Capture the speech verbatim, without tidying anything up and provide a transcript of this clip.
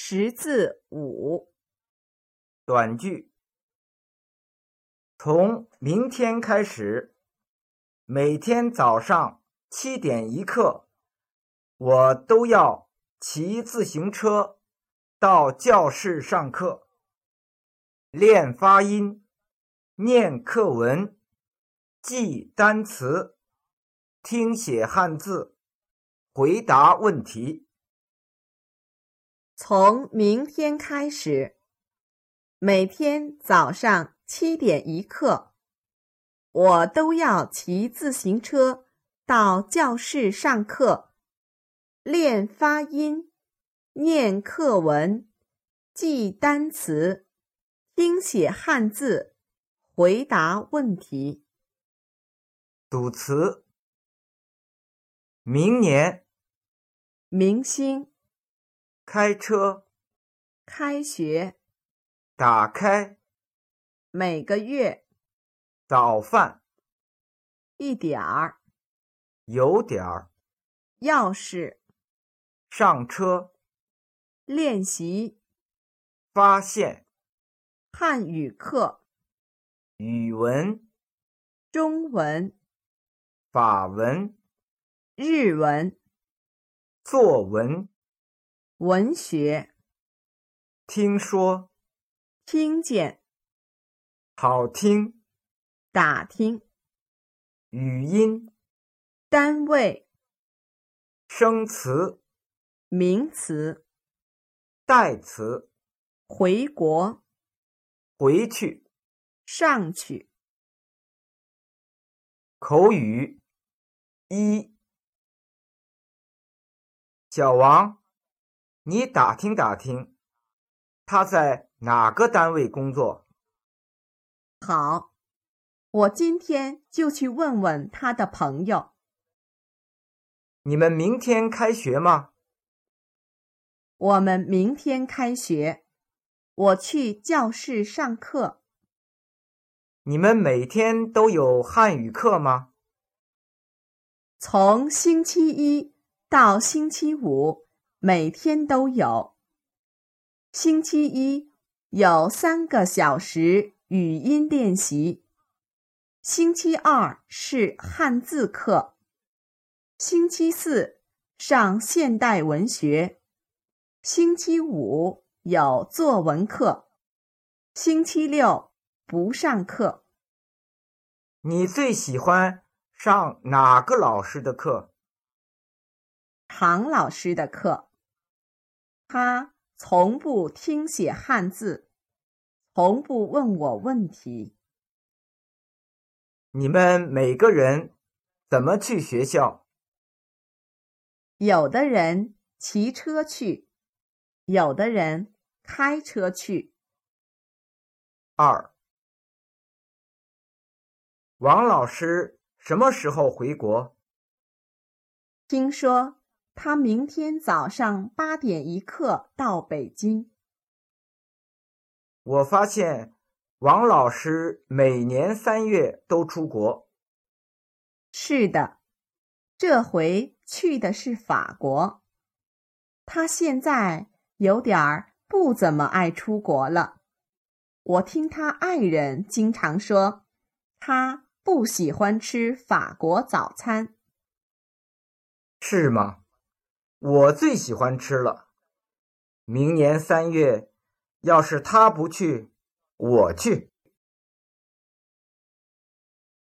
识字五。 短句：从明天开始，每天早上七点一刻，我都要骑自行车到教室上课，练发音，念课文，记单词，听写汉字，回答问题。 从明天开始，每天早上七点一刻，我都要骑自行车到教室上课，练发音，念课文，记单词，听写汉字，回答问题。 组词：明年、 明星、 开车、 开学、 打开、 每个月、 早饭、 一点儿、 有点儿、 钥匙、 上车、 练习、 发现、 汉语课、 语文、 中文、 法文、 日文、 作文、 文学、 听说、 听见、 好听、 打听、 语音、 单位、 生词、 名词、 代词、 回国、 回去、 上去。 口语一。小王，你打听打听，他在哪个单位工作？ 好，我今天就去问问他的朋友。 你们明天开学吗？ 我们明天开学，我去教室上课。 你们每天都有汉语课吗？ 从星期一到星期五，每天都有。星期一有三个小时语音练习，星期二是汉字课，星期四上现代文学，星期五有作文课，星期六不上课。 你最喜欢上哪个老师的课？ 唐老师的课。他从不听写汉字，从不问我问题。 你们每个人怎么去学校？ 有的人骑车去，有的人开车去。 二。王老师什么时候回国？ 听说他明天早上八点一刻到北京。 我发现王老师每年三月都出国。 是的，这回去的是法国。他现在有点儿不怎么爱出国了。我听他爱人经常说，他不喜欢吃法国早餐。 是吗？我最喜欢吃了。明年三月，要是他不去，我去。